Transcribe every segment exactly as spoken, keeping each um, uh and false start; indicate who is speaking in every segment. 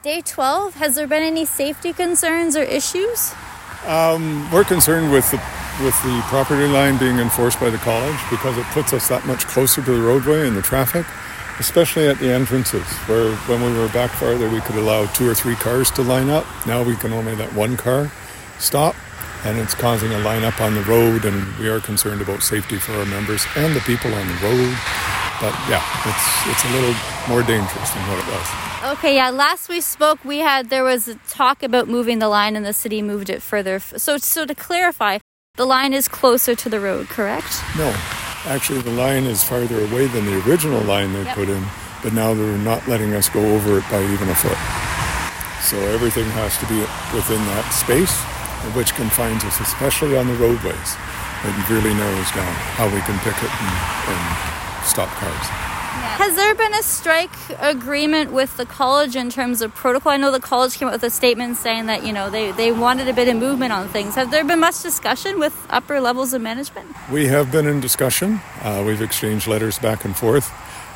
Speaker 1: Day twelve, has there been any safety concerns or issues?
Speaker 2: Um, we're concerned with the with the property line being enforced by the college because it puts us that much closer to the roadway and the traffic, especially at the entrances, where when we were back farther we could allow two or three cars to line up. Now we can only let one car stop, and it's causing a lineup on the road, and we are concerned about safety for our members and the people on the road. But yeah, it's it's a little more dangerous than what it was.
Speaker 1: Okay, yeah, last we spoke, we had, there was a talk about moving the line and the city moved it further. So, so to clarify, the line is closer to the road, correct?
Speaker 2: No, actually the line is farther away than the original line they yep. put in, but now they're not letting us go over it by even a foot. So everything has to be within that space, which confines us, especially on the roadways. It really narrows down how we can picket and, and stop cars.
Speaker 1: Has there been a strike agreement with the college in terms of protocol? I know the college came out with a statement saying that, you know, they, they wanted a bit of movement on things. Have there been much discussion with upper levels of management?
Speaker 2: We have been in discussion. Uh, we've exchanged letters back and forth.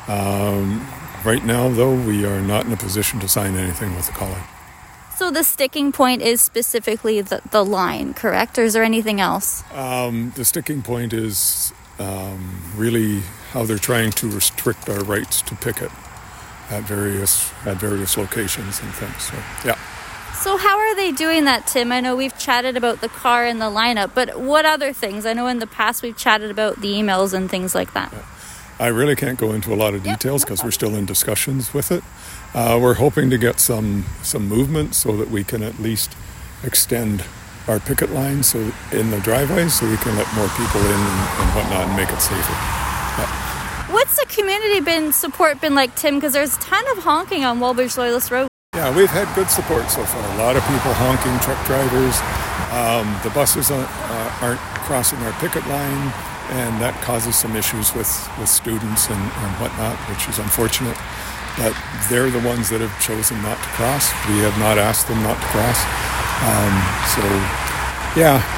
Speaker 2: Um, right now, though, we are not in a position to sign anything with the college.
Speaker 1: So the sticking point is specifically the, the line, correct? Or is there anything else?
Speaker 2: Um, the sticking point is um, really how they're trying to restrict our rights to picket at various at various locations and things. So, yeah.
Speaker 1: So how are they doing that, Tim? I know we've chatted about the car and the lineup, but what other things? I know in the past we've chatted about the emails and things like that.
Speaker 2: Yeah. I really can't go into a lot of details because we're still in discussions with it. Uh, we're hoping to get some some movement so that we can at least extend our picket line so in the driveways so we can let more people in and, and whatnot and make it safer. Yeah.
Speaker 1: What's the community been support been like, Tim? Because there's a ton of honking on Wallbridge Loyalist Road.
Speaker 2: Yeah, we've had good support so far. A lot of people honking, truck drivers. Um, the buses uh, aren't crossing our picket line, and that causes some issues with, with students and, and whatnot, which is unfortunate. But they're the ones that have chosen not to cross. We have not asked them not to cross. Um, so, yeah,